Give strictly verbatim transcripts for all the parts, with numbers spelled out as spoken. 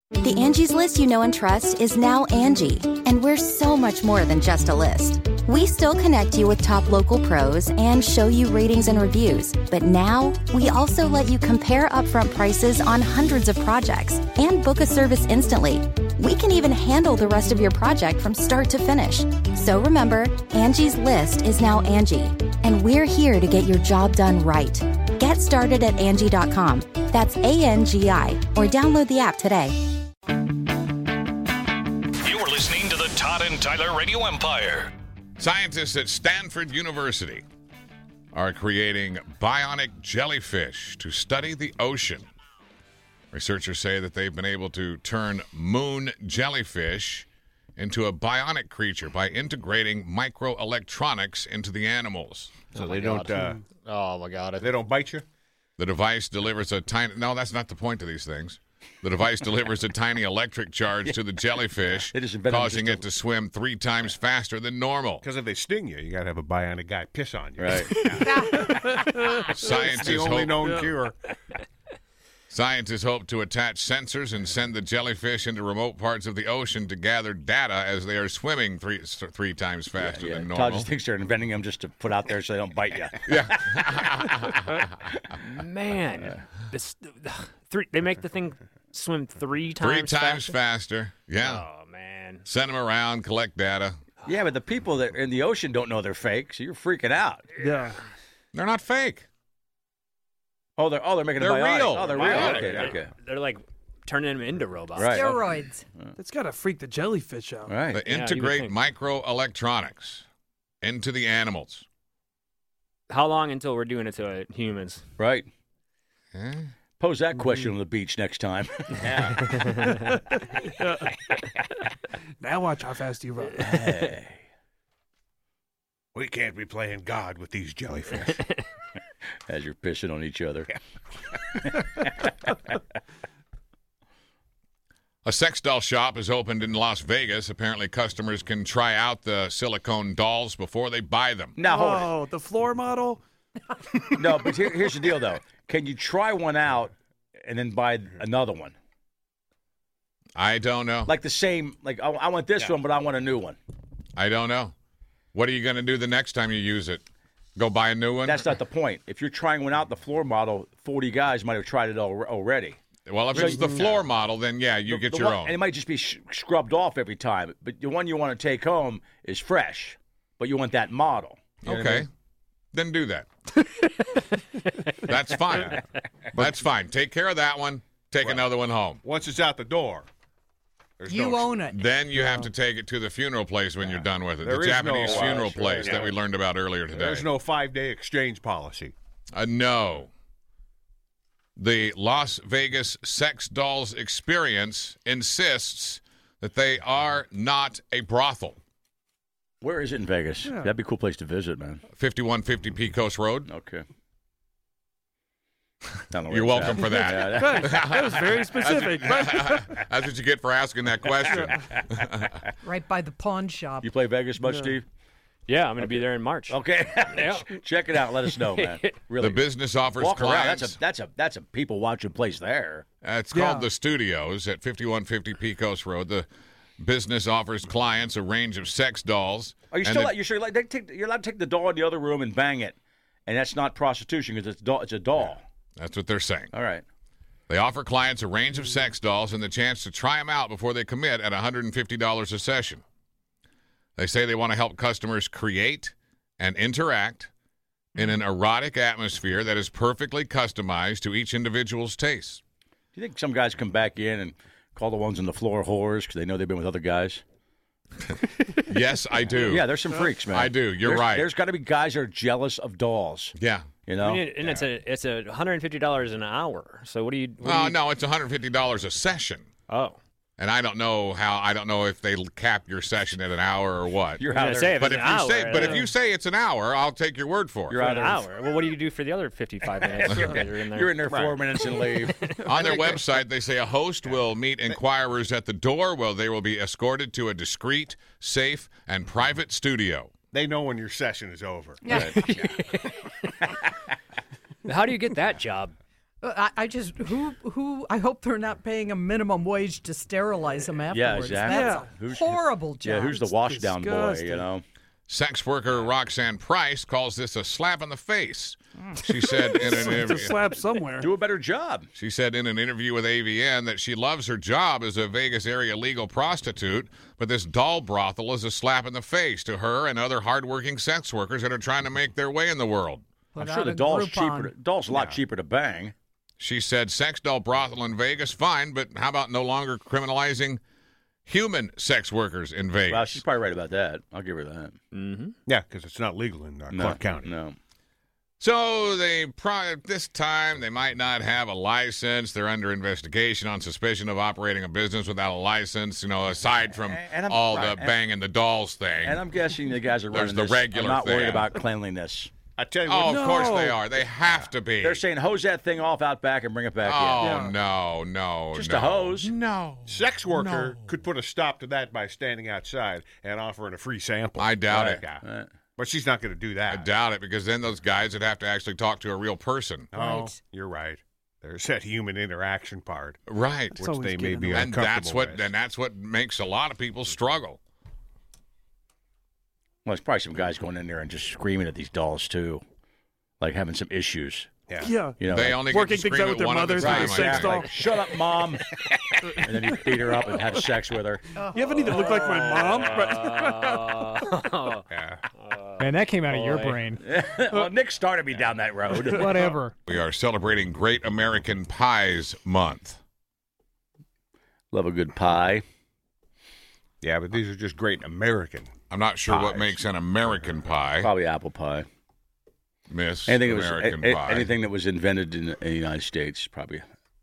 The Angie's List you know and trust is now Angie, and we're so much more than just a list. We still connect you with top local pros and show you ratings and reviews, but now we also let you compare upfront prices on hundreds of projects and book a service instantly. We can even handle the rest of your project from start to finish. So remember, Angie's List is now Angie, and we're here to get your job done right. Get started at Angie dot com. That's A N G I, or download the app today. You're listening to the Todd and Tyler Radio Empire. Scientists at Stanford University are creating bionic jellyfish to study the ocean. Researchers say that they've been able to turn moon jellyfish into a bionic creature by integrating microelectronics into the animals. So oh they don't. Uh, oh my God! They don't bite you. The device delivers a tiny. No, that's not the point of these things. The device delivers a tiny electric charge to the jellyfish, causing it to swim three times faster than normal. Because if they sting you, you got to have a bionic guy piss on you. Right. Scientists it's the only hope, known cure. Scientists hope to attach sensors and send the jellyfish into remote parts of the ocean to gather data as they are swimming three three times faster yeah, yeah. than normal. Todd just thinks they're inventing them just to put out there so they don't bite you. Yeah. Man, uh, this three. They make the thing swim three times. Three times faster. faster. Yeah. Oh man. Send them around, collect data. Yeah, but the people that are in the ocean don't know they're fake, so you're freaking out. Yeah. They're not fake. Oh, they're oh they're making they're a bionic. real. Oh, they're Bionic. real. Okay, They're, okay. They're like turning them into robots. Right. Steroids. It's got to freak the jellyfish out. Right. They Yeah, integrate microelectronics into the animals. How long until we're doing it to uh, humans? Right. Huh? Pose that question on the beach next time. Now watch how fast you run. Hey. We can't be playing God with these jellyfish. As you're pissing on each other. A sex doll shop is opened in Las Vegas. Apparently, customers can try out the silicone dolls before they buy them. Now, hold it. Oh, the floor model? No, but here, here's the deal, though. Can you try one out and then buy another one? I don't know. Like the same, like, I, I want this Yeah. one, but I want a new one. I don't know. What are you going to do the next time you use it? Go buy a new one? That's not the point. If you're trying one out, the floor model, forty guys might have tried it al- already. Well, if So it's the you- floor model, then yeah, you The- get the your one- own. And it might just be sh- scrubbed off every time. But the one you want to take home is fresh, but you want that model. You know what I Okay. mean? Then do that. That's fine. That's fine. Take care of that one. Take Well, another one home. Once it's out the door, there's You no, own it. Then you have to take it to the funeral place when you're done with it. There the is no, Japanese uh, funeral sure, place yeah. that we learned about earlier today. There's no five-day exchange policy. Uh, no. The Las Vegas Sex Dolls Experience insists that they are not a brothel. Where is it in Vegas? Yeah. That'd be a cool place to visit, man. fifty-one fifty Pecos Road. Okay. Don't know where You're it's welcome at. for that. Yeah, Good. That was very specific. That's what you get for asking that question. Right by the pawn shop. You play Vegas much, Yeah. Steve? Yeah, I'm going to be there in March. Okay. Yeah. Check it out. Let us know, man. Really. The business offers Walk around. clients. That's a that's a that's a people watching place there. Uh, it's Yeah. called The Studios at fifty-one fifty Pecos Road. The business offers clients a range of sex dolls. Are you and still? the- Like, you're sure like they take, you're allowed to take the doll in the other room and bang it, and that's not prostitution because it's doll, it's a doll. That's what they're saying. All right. They offer clients a range of sex dolls and the chance to try them out before they commit at one hundred fifty dollars a session. They say they want to help customers create and interact in an erotic atmosphere that is perfectly customized to each individual's taste. Do you think some guys come back in and call the ones on the floor whores because they know they've been with other guys? Yes, I do. Yeah, there's some freaks, man. I do. You're There's- right. There's got to be guys that are jealous of dolls. Yeah. You know. I mean, and it's a it's a one hundred fifty dollars an hour. So what do you? What do Oh, you- no, it's one hundred fifty dollars a session. Oh, And I don't know how. I don't know if they cap your session at an hour or what. You're I out was there. gonna say, if but it's if an you hour, say, but if uh, you say it's an hour, I'll take your word for it. You're for out an there. hour. Well, what do you do for the other fifty-five minutes? You guys are in there. You're in there four minutes and leave. On their website, they say a host will meet inquirers at the door. Well, they will be escorted to a discreet, safe, and private studio. They know when your session is over. Yeah. How do you get that job? Uh, I, I just who who I hope they're not paying a minimum wage to sterilize them afterwards. exactly. That's Yeah. a Who's- horrible job. Yeah, who's the washdown boy, disgusting. you know? Sex worker Roxanne Price calls this a slap in the face. She said in an It's a interview. slap somewhere. Do a better job. She said in an interview with A V N that she loves her job as a Vegas area legal prostitute, but this doll brothel is a slap in the face to her and other hardworking sex workers that are trying to make their way in the world. Put I'm sure out the a doll's Groupon. cheaper. To, doll's a lot cheaper to bang. She said sex doll brothel in Vegas, fine, but how about no longer criminalizing human sex workers in Vegas? Well, she's probably right about that. I'll give her that. Mm-hmm. Yeah, because it's not legal in uh, No, Clark County. No. So they pro- this time they might not have a license. They're under investigation on suspicion of operating a business without a license. You know, aside from And I'm- all right, the and- banging the dolls thing. And I'm guessing the guys are There's running the this. regular I'm not worried thing. about cleanliness. I tell you oh, what, of course No. they are. They have to be. They're saying hose that thing off out back and bring it back oh Yeah. no, no, Just no. a hose. No, sex worker could put a stop to that by standing outside and offering a free sample. I doubt Right. it. Yeah. in. Uh, But she's not going to do I that. doubt it because then those guys would have to actually talk to a real person. Oh, Right. you're right. There's that human interaction part, Right. which always they may getting be And uncomfortable that's what with. and that's what makes a lot of people struggle. well, there's probably some guys going in there and just screaming at these dolls too, like having some issues. Yeah. Yeah. You know, They like, only Working get to things scream out with at their one at a mothers time, with I their sex guess. doll. like, shut up, mom, and then you beat her up and have sex with her. You haven't even looked like my mom. But Yeah. Man, that came out of your Boy. brain. Well, Nick started me down that road. Whatever. We are celebrating Great American Pies Month. Love a good pie. Yeah, but these are just great American. I'm not sure what Pies. makes an American pie, Probably apple pie. Miss Anything that was American a- a- Pie. anything that was invented in, in the United States, probably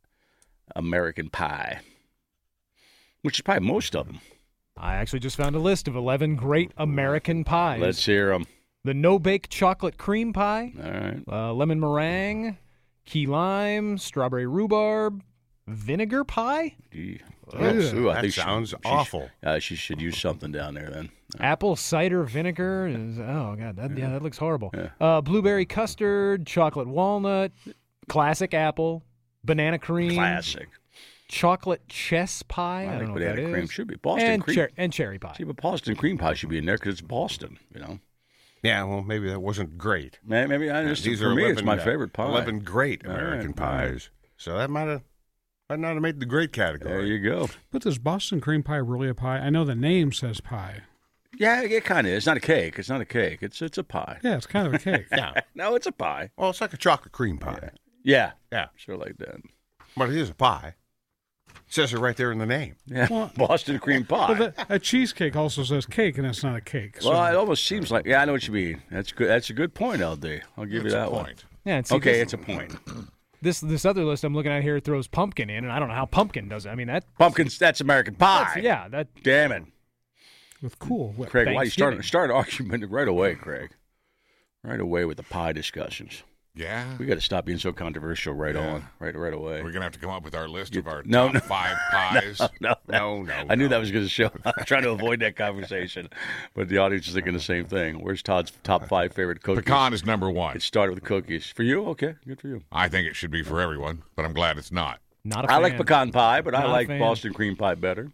American pie, which is probably most of them. I actually just found a list of eleven great American pies. Let's hear them. The no-bake chocolate cream pie, All right. uh, lemon meringue, key lime, strawberry rhubarb, vinegar pie, Gee. Ugh, Ooh, I that think she- sounds she- awful. Uh, she should use something down there then. apple cider vinegar. Is, oh, God. That, yeah, that looks horrible. Yeah. Uh, blueberry custard, chocolate walnut, classic apple, banana cream, Classic. chocolate chess pie. I, I don't think know what banana that cream is. should be Boston and, cream. cher- and cherry pie. See, but Boston cream pie should be in there because it's Boston. You know, Yeah, well, maybe that wasn't great. maybe, maybe I just These for are me, eleven, it's my uh, favorite pie. eleven great All right, American all right. pies. So that might have might not have made the great There category. you go. but is Boston cream pie really a pie? I know the name says pie. Yeah, it kind of is. It's not a cake. It's not a cake. It's it's a pie. Yeah, it's kind of a cake. Yeah. No, it's a pie. Well, it's like a chocolate cream pie. Yeah, Yeah. sure like that. But it is a pie. It says it right there in the name. Yeah, Well- Boston cream pie. But the, a cheesecake also says cake, and it's not a cake. So. Well, it almost seems like yeah, I know what you mean. That's good. That's a good point, L D. I'll give That's you a that one. point. Yeah, and see, Okay, this, it's a point. this this other list I'm looking at here throws pumpkin in, and I don't know how pumpkin does it. I mean, that Pumpkins. That's American pie. that's, yeah, that Damn it, with Cool Whip. Craig. Why you started Thanksgiving. start an argument right away, Craig? Right away with the pie discussions. Yeah. We got to stop being so controversial right Yeah. on, right right away. We're going to have to come up with our list of our No, top no. five pies. No, No, no. I knew no. that was going to show. I was trying to avoid that conversation, but the audience is thinking the same thing. Where's Todd's top five favorite cookies? Pecan is number one. It started with cookies. For you, okay, good for you. I think it should be for everyone, but I'm glad it's not. not a I fan. like pecan pie, but I Not a like fan. Boston cream pie better.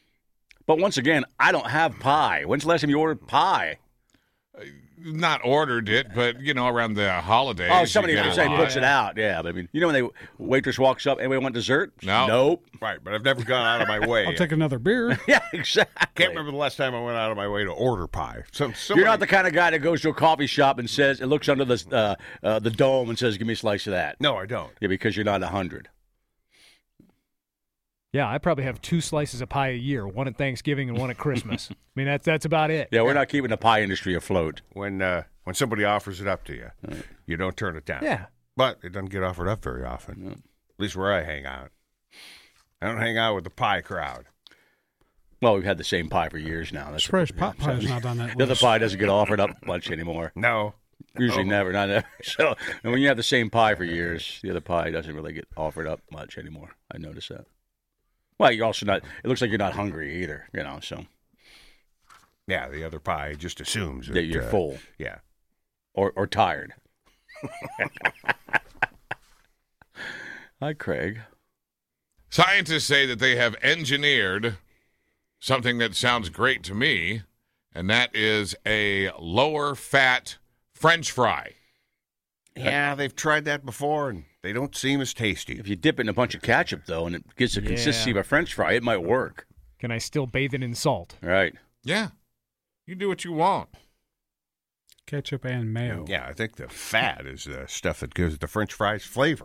But once again, I don't have pie. When's the last time you ordered pie? Not ordered it, but, you know, around the holidays. Oh, you somebody get can a say lot. puts it out. Yeah, but I mean, you know when the waitress walks up, anybody want dessert? No. Nope. Right, but I've never gone out of my way. I'll take another beer. Yeah, exactly. Can't remember the last time I went out of my way to order pie. Some, You're not the kind of guy that goes to a coffee shop and says, it looks under the uh, uh, the dome and says, "Give me a slice of that." No, I don't. Yeah, because you're not a hundred. Yeah, I probably have two slices of pie a year, one at Thanksgiving and one at Christmas. I mean, that's that's about it. Yeah, we're not keeping the pie industry afloat. When uh, when somebody offers it up to you, you don't turn it down. Yeah. But it doesn't get offered up very often. At least where I hang out. I don't hang out with the pie crowd. Well, we've had the same pie for years now. That's Surprise, pot pie is not on that the other list. pie doesn't get offered up much anymore. No. Usually Oh. never, not ever. So, and when you have the same pie for years, the other pie doesn't really get offered up much anymore. I noticed that. Well, you're also not. It looks like you're not hungry either, you know. So Yeah, the other pie just assumes that you're uh, full Yeah. or or tired. Hi, Craig. Scientists say that they have engineered something that sounds great to me, and that is a lower fat French fry. Yeah, they've tried that before, and they don't seem as tasty. If you dip it in a bunch of ketchup, though, and it gets the Yeah. consistency of a French fry, it might work. Can I still bathe it in salt? Right. Yeah. You do what you want. Ketchup and mayo. Yeah, I think the fat is the stuff that gives the French fries flavor.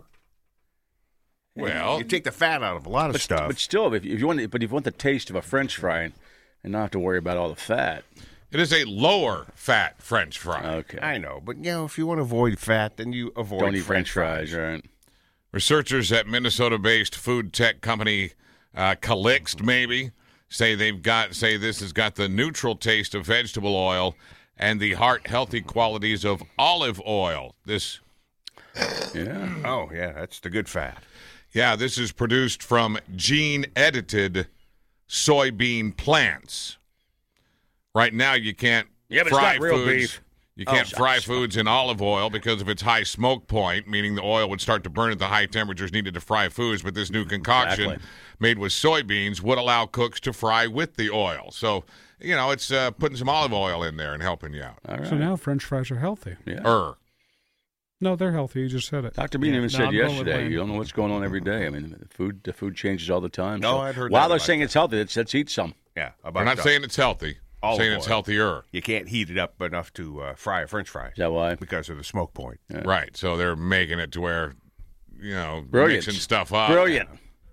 Well, You take the fat out of a lot of But, stuff. but still, if, if you want, but if you want the taste of a French fry and, and not have to worry about all the fat, it is a lower fat French fry. okay. I know, but you know, if you want to avoid fat, then you avoid Don't eat French, French fries, right? Researchers at Minnesota-based food tech company uh, Calixt, maybe, say they've got say this has got the neutral taste of vegetable oil and the heart-healthy qualities of olive oil. This, Yeah. Oh, yeah, that's the good fat. yeah, this is produced from gene-edited soybean plants. Right now, you can't Yeah, but it's fry not real foods. beef. You Oh, can't sorry, fry sorry. foods in olive oil because of its high smoke point, meaning the oil would start to burn at the high temperatures needed to fry foods. But this new concoction Exactly. made with soybeans would allow cooks to fry with the oil. So, you know, it's uh, putting some olive oil in there and helping you out. All right. So now French fries are healthy. yeah. Er. No, they're healthy. You just said it. Doctor Bean Yeah, even no, said I'm going with yesterday, Wayne. you don't know what's going on every day. I mean, the food the food changes all the time. No, so I'd heard While that they're about saying that. it's healthy, let's, let's eat some. Yeah, We're about not that. saying it's healthy. We're Olive saying it's oil. healthier. You can't heat it up enough to uh, fry a French fry. Is that why? Because of the smoke point. Right. So they're making it to where, you know, Brilliant. mixing stuff up. Brilliant.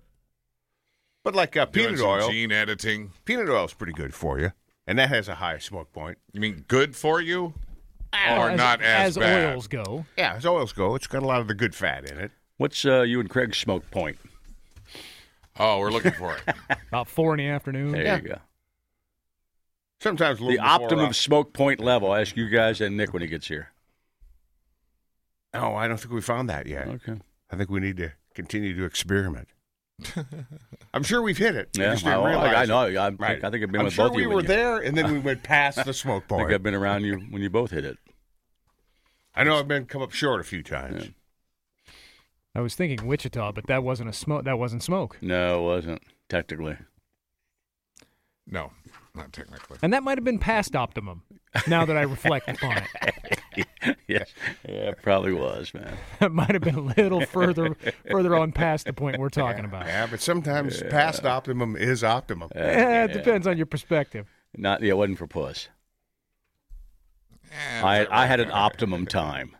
But like uh, Doing peanut some oil, gene editing. peanut oil is pretty good for you, and that has a high smoke point. You mean good for you? Well, Or as, not as, as bad? oils go. Yeah, as oils go, it's got a lot of the good fat in it. What's uh, you and Craig's smoke point? Oh, we're looking for it. About four in the afternoon. There Yeah. you go. Sometimes a The little before, optimum uh, smoke point level. I ask you guys and Nick when he gets here. No, I don't think we found that yet. Okay. I think we need to continue to experiment. I'm sure we've hit it. We Yeah, just didn't I, realize I know. it. I, Right. I think I've been I'm with sure both of we you. were when you- there, and then we went past the smoke I point. think I've been around you when you both hit it. I know I've been come up short a few times. Yeah. I was thinking Wichita, but that wasn't a smoke. That wasn't smoke. No, it wasn't technically. No, not technically. And that might have been past optimum. Now that I reflect upon it, Yes, yeah, it probably was, man. it might have been a little further further on past the point we're talking about. Yeah, but sometimes past optimum is optimum. Eh, it depends on your perspective. Not, yeah, it wasn't for puss. Eh, I, right, I had right. an optimum time.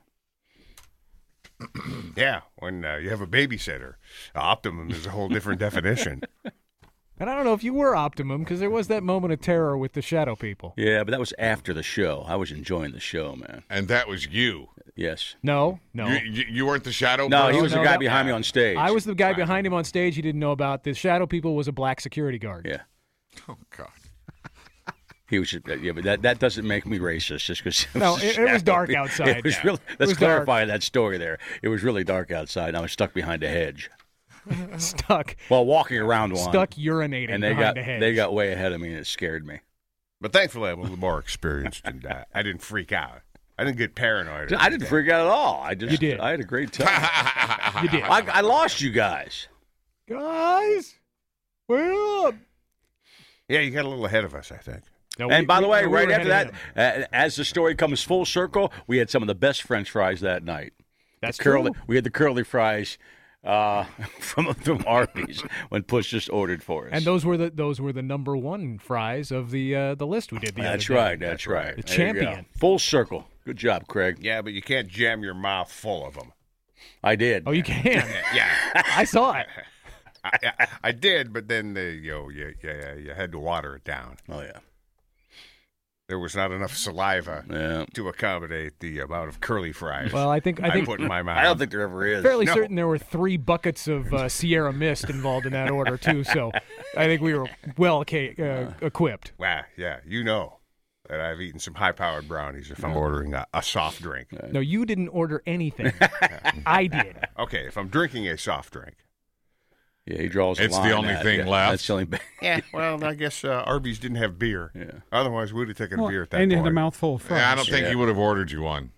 Yeah, when uh, you have a babysitter, optimum is a whole different definition. And I don't know if you were optimum because there was that moment of terror with the shadow people. Yeah, but that was after the show. I was enjoying the show, man. And that was you. Yes. No, no. You, you, you weren't the shadow No, person? he was no, the guy that- behind me on stage. I was the guy behind him on stage. He didn't know about the shadow people. Was a black security guard. Yeah. Oh, God. He was just, yeah, but that, that doesn't make me racist just because No, it- it was dark outside. It was Yeah. really, It let's was dark. clarify that story there. It was really dark outside, and I was stuck behind a hedge. Stuck, Well, walking around one. stuck urinating and they behind got a hedge. they got way ahead of me, and it scared me. But thankfully, I'm a little more experienced, and uh, I didn't freak out. I didn't get paranoid. I didn't freak out at all. I just You did. I had a great time. You did. I, I lost you guys. Guys, we're up. Yeah, you got a little ahead of us, I think. No, And we- by the we- way, we right were after ahead that, of them. uh, as the story comes full circle, we had some of the best French fries that night. That's The curly, true. We had the curly fries uh, from from Arby's when Push just ordered for us. And those were the those were the number one fries of the uh, the list we did. The That's other day. right. That's right. The There you go. champion. Full circle. Good job, Craig. Yeah, but you can't jam your mouth full of them. I did. Oh, you can. Yeah, I saw it. I, I, I did, but then the, you know, you, you, you had to water it down. Oh yeah. There was not enough saliva Yeah. to accommodate the amount of curly fries Well, I think I think put in my mouth. I don't think there ever is. fairly No. certain there were three buckets of uh, Sierra Mist involved in that order too. So I think we were well ca- uh, equipped. Wow, yeah, you know that I've eaten some high-powered brownies if I'm ordering a, a soft drink. No, you didn't order anything. I did. Okay, if I'm drinking a soft drink. Yeah, he draws. a It's the line only at- thing yeah, left. That's the only. Yeah, well, I guess uh, Arby's didn't have beer. Yeah. Otherwise, we would have taken Well, beer at that and you point. had a mouthful of fries. Yeah, I don't think Yeah. he would have ordered you one.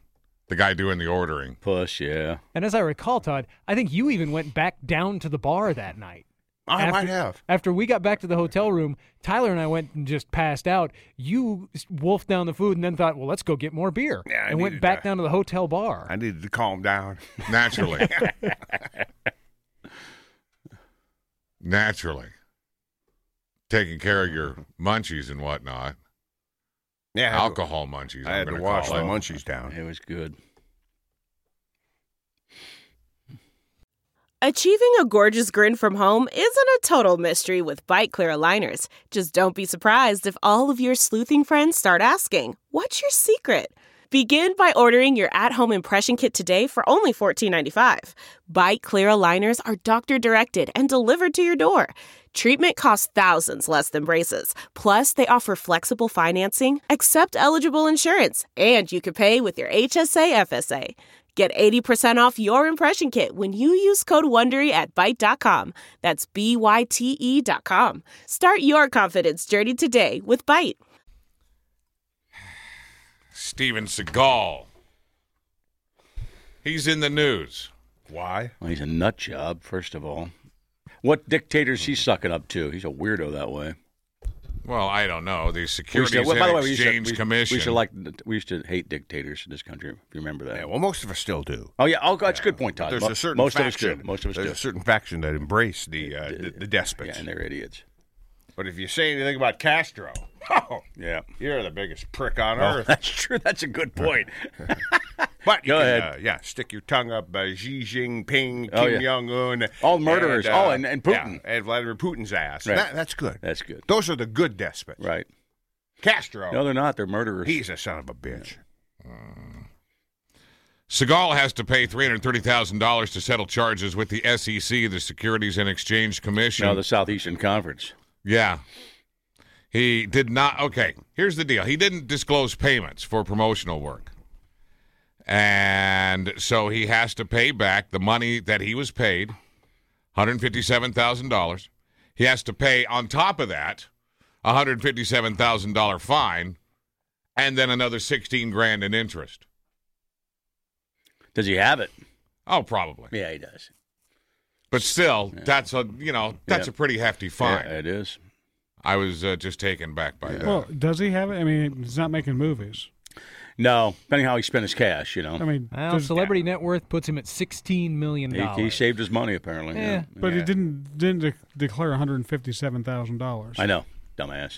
The guy doing the ordering. Push, yeah. And as I recall, Todd, I think you even went back down to the bar that night. I after, might have. After we got back to the hotel room, Tyler and I went and just passed out. You wolfed down the food and then thought, well, let's go get more beer. Yeah, I and went needed back to- down to the hotel bar. I needed to calm down. Naturally. Naturally. Taking care of your munchies and whatnot. Yeah, I had to- Alcohol munchies. I I'm had to gonna wash call the it. munchies down. It was good. Achieving a gorgeous grin from home isn't a total mystery with Bite Clear aligners. Just don't be surprised if all of your sleuthing friends start asking, "What's your secret?" Begin by ordering your at-home impression kit today for only fourteen ninety-five. Bite Clear aligners are doctor-directed and delivered to your door. Treatment costs thousands less than braces. Plus, they offer flexible financing, accept eligible insurance, and you can pay with your H S A F S A. Get eighty percent off your impression kit when you use code WONDERY at Byte dot com. That's B Y T E dot com. Start your confidence journey today with Byte. Steven Seagal. He's in the news. Why? Well, he's a nut job, first of all. What dictator's he sucking up to? He's a weirdo that way. Well, I don't know. The We Securities used to- well, by and the way, we used to- Exchange we- Commission. We used to like. We used to hate dictators in this country. If you remember that. Yeah, well, most of us still do. Oh yeah. Oh, that's a good point, Todd. There's Mo- a certain most faction. of us do. Most of us There's do. a certain faction that embrace the uh, the, the despots. Yeah, and they're idiots. But if you say anything about Castro, oh, Yeah. you're the biggest prick on Oh, earth. that's true. That's a good point. But you Go can, ahead. Uh, yeah, stick your tongue up uh, Xi Jinping, Kim Oh, yeah. Jong Un, All murderers. and, uh, Oh, and- and Putin. yeah, and Vladimir Putin's ass. Right. That, that's good. That's good. Those are the good despots. Right. Castro, No, they're not. They're murderers. he's a son of a bitch. Seagal has to pay three hundred thirty thousand dollars to settle charges with the S E C, the Securities and Exchange Commission. No, the Southeastern Conference. Yeah. He did not. Okay, here's the deal. He didn't disclose payments for promotional work. And so he has to pay back the money that he was paid, one hundred fifty-seven thousand dollars. He has to pay, on top of that, a one hundred fifty-seven thousand dollars fine, and then another sixteen grand in interest. Does he have it? Oh, probably. Yeah, he does. But still, that's a, you know, that's Yeah. a pretty hefty fine. Yeah, it is. I was uh, just taken back by that. Well, does he have it? I mean, he's not making movies. No, depending how he spent his cash, you know. I mean, Well, does- celebrity net worth puts him at sixteen million He, dollars. he saved his money, apparently. Yeah. Yeah. but Yeah. he didn't didn't de- declare one hundred fifty-seven thousand dollars. I know. Dumbass.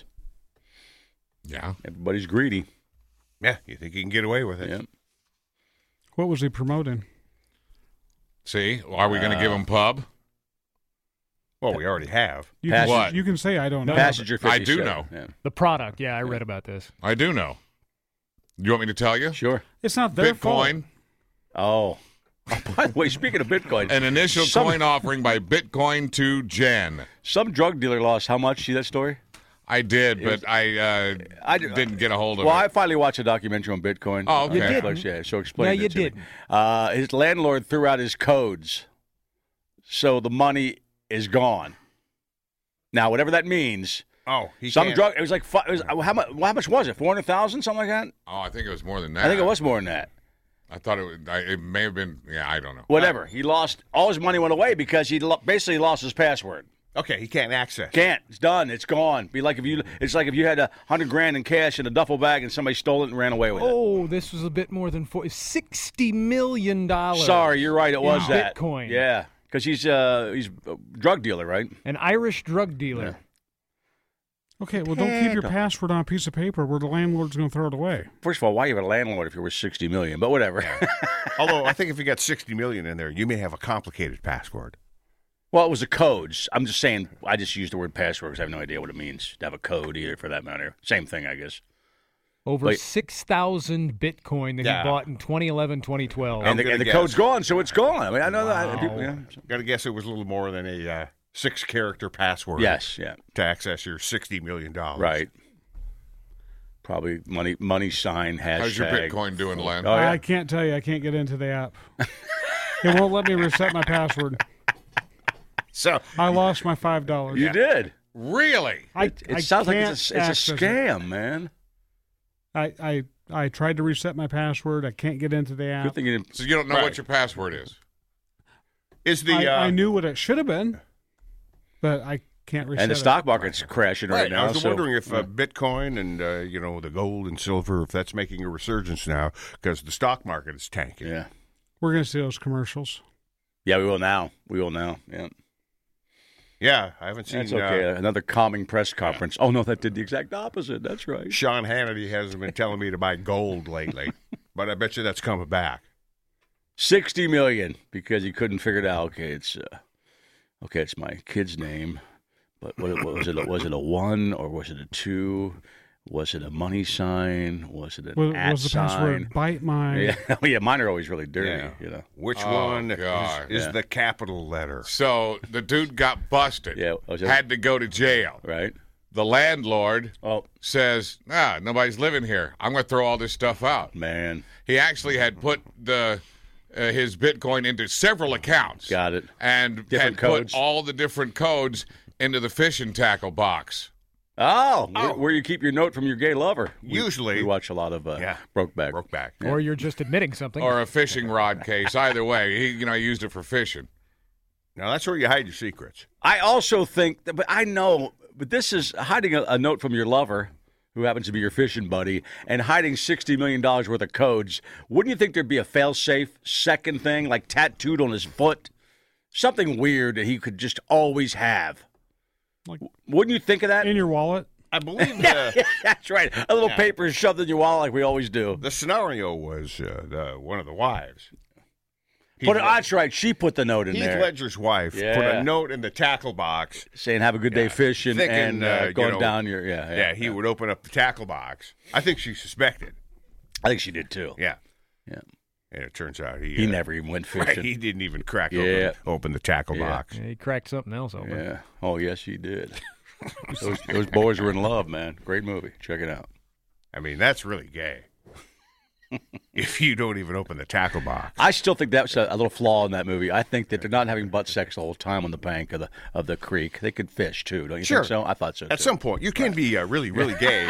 Yeah. Everybody's greedy. Yeah, you think you can get away with it? Yeah. What was he promoting? See, are we going to give him pub? Well, we already have. You Pass- can, What? you can say I don't know. Passenger I do fifty-seven. know. Yeah. The product, yeah, I read about this. I do know. You want me to tell you? Sure. It's not their fault. Bitcoin, Oh. Oh, by the way, speaking of Bitcoin, an initial some, coin offering by Bitcoin to Jen. some drug dealer lost how much? See that story? I did, but I, uh, I didn't get a hold of Well, it. I finally watched a documentary on Bitcoin. Oh, on okay. You Netflix, didn't. yeah, so explain No, it you to me. didn't. Uh, his landlord threw out his codes, so the money is gone. Now, whatever that means, Oh, he some can't- drug. It was like fi- it was, how much? How much was it? Four hundred thousand, something like that. oh, I think it was more than that. I think it was more than that. I thought it was, I, it may have been, yeah, I don't know. Whatever. He lost all his money went away because he lo- basically lost his password. Okay, he can't access. Can't. It's done. It's gone. Be like if you. It's like if you had a hundred grand in cash in a duffel bag and somebody stole it and ran away with it. Oh, this was a bit more than four, sixty million dollars. Sorry, you're right. It was in that. Bitcoin. Yeah, because he's uh he's a drug dealer, right? An Irish drug dealer. Okay, well, don't keep your password on a piece of paper where the landlord's going to throw it away. First of all, why you have a landlord if you're worth sixty million? But whatever. Although I think if you got sixty million in there, you may have a complicated password. Well, it was the codes. I'm just saying. I just used the word password because I have no idea what it means to have a code either, for that matter. Same thing, I guess. Over Wait. six thousand Bitcoin that Yeah. he bought in twenty eleven, twenty twelve. And the, gonna and the guess. code's gone, so it's gone. I mean, I know that. People, yeah. Got to guess it was a little more than a uh, six-character password. Yes, yeah, To access your sixty million dollars. right. Probably money, money sign hashtag. How's your Bitcoin doing, Len? Oh, yeah. I can't tell you. I can't get into the app. It won't let me reset my password. So I lost my five dollars. You did. Really? I, It, it I sounds like can't it's a, it's a access it. scam, man. I, I I tried to reset my password. I can't get into the app. Good thing you didn't. So you don't know Right. what your password is. Is the I, uh, I knew what it should have been, but I can't reset And the it. stock market's crashing right, Right. now. I was so- wondering if uh, Bitcoin and uh, you know the gold and silver, if that's making a resurgence now because the stock market is tanking. Yeah. We're going to see those commercials. Yeah, we will now. We will now. Yeah. Yeah, I haven't seen. That's okay. Uh, Another calming press conference. Oh, no, that did the exact opposite. That's right. Sean Hannity hasn't been telling me to buy gold lately, but I bet you that's coming back. sixty million dollars because he couldn't figure it out. Okay, it's uh, okay, it's my kid's name, but what, what was it? Was it a one or was it a two? Was it a money sign? Was it an Was, at was the sign? password bite mine? Yeah, yeah, mine are always really dirty. Yeah. You know. Which Oh, one is, God. is Yeah. the capital letter? So the dude got busted. Yeah, was it- had to go to jail. Right. The landlord Oh says, "Ah, nobody's living here. I'm going to throw all this stuff out." man, He actually had put the uh, his Bitcoin into several accounts. got it. And Different had codes. put all the different codes into the fishing tackle box. Oh, Where, where you keep your note from your gay lover. We- Usually- we watch a lot of uh, Yeah. Brokeback. Broke back. Or you're just admitting something. Or a fishing rod case. Either way, he you know used it for fishing. Now that's where you hide your secrets. I also think, that, but I know, but this is hiding a, a note from your lover, who happens to be your fishing buddy, and hiding sixty million dollars worth of codes. Wouldn't you think there'd be a fail-safe second thing, like tattooed on his foot? Something weird that he could just always have. Like Wouldn't you think of that? in your wallet. I believe the, That's right. A little Yeah. paper shoved in your wallet like we always do. the scenario was uh, the, one of the wives. Heath But Led- that's right. She put the note in Heath there Ledger's wife put Yeah. a note in the tackle box. saying, have a good day Yeah. fishing Thinking, and uh, uh, you going know, down your, yeah, yeah. Yeah, he would open up the tackle box. I think she suspected. I think she did too. Yeah. Yeah. And it turns out he He uh, never even went right, fishing. he didn't even crack Yeah. open, open the tackle Yeah. box. Yeah, he cracked something else open. Yeah. Oh, yes, he did. those, those boys were in love, man. Great movie. Check it out. I mean, that's really gay. If you don't even open the tackle box. I still think that's a, a little flaw in that movie. I think that they're not having butt sex the whole time on the bank of the of the creek. They could fish too, don't you Sure. think so? I thought so. At too. some point, you can be uh, really, really gay.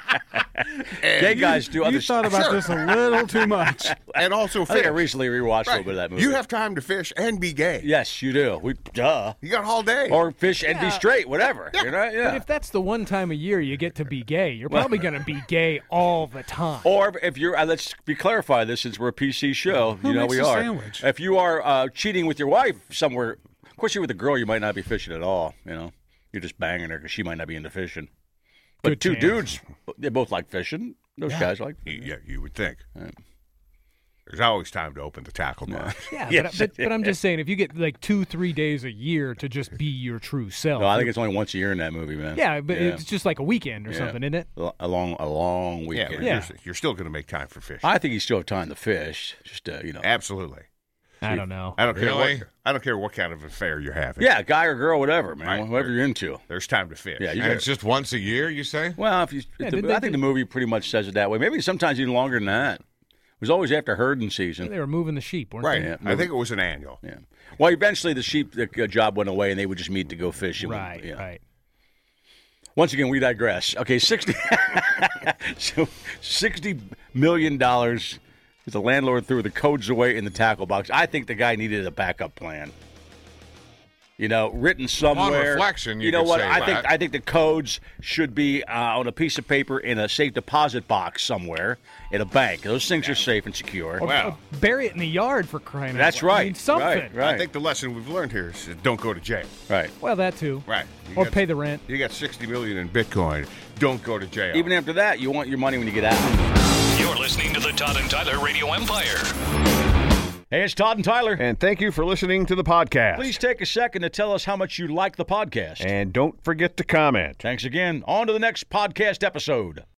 And Gay you- guys do You other thought stuff. about Sure. this a little too much. And also I fish. think I recently rewatched a little Right. bit of that movie. You have time to fish and be gay. Yes, you do. We duh. You got all day. Or fish and be straight, whatever. You know? Yeah. But if that's the one time a year you get to be gay, you're probably going to be gay all the time. Or if you're, uh, let's be clarify this since we're a P C show. Who you know makes we a are. sandwich? If you are uh, cheating with your wife somewhere, of course, you're with a girl, you might not be fishing at all. You know, you're just banging her because she might not be into fishing. But Good two chance. dudes, they both like fishing. Those guys like. You- yeah, you would think. There's always time to open the tackle box. Yeah, Yes. but, but, but I'm just saying, if you get like two, three days a year to just be your true self. No, I think it's only once a year in that movie, man. yeah, but Yeah. it's just like a weekend or Yeah. something, isn't it? a long, a long Yeah, weekend. but Yeah. You're, you're still going to make time for fish. I think you still have time to fish. Just uh, you know. Absolutely. I don't know. I don't care Really? what I don't care what kind of affair you're having. Yeah, guy or girl, whatever, man. Right. Whatever you're into. There's time to fish. Yeah, you And got it's just once a year, you say? Well, if you, Yeah, if the- did they I think the do- movie pretty much says it that way. Maybe sometimes even longer than that. It was always after herding season. They were moving the sheep, weren't Right. they? Yeah, I think it was an annual. Yeah. Well, eventually the sheep the uh, job went away, and they would just meet to go fishing. Right, Yeah. right. Once again, we digress. Okay, sixty. so sixty million dollars. The landlord threw the codes away in the tackle box. I think the guy needed a backup plan. You know, written somewhere. reflection, you know could what? say I think that. I think the codes should be uh, on a piece of paper in a safe deposit box somewhere in a bank. Those things are safe and secure. Or, Wow. or bury it in the yard for crying out That's loud. I right. mean, something. Right, right. I think the lesson we've learned here is uh, don't go to jail. Right. Well, that too. Right. You Or got- pay the rent. You got sixty million in Bitcoin. Don't go to jail. Even after that, you want your money when you get out. You're listening to the Todd and Tyler Radio Empire. Hey, it's Todd and Tyler. And thank you for listening to the podcast. Please take a second to tell us how much you like the podcast. And don't forget to comment. Thanks again. On to the next podcast episode.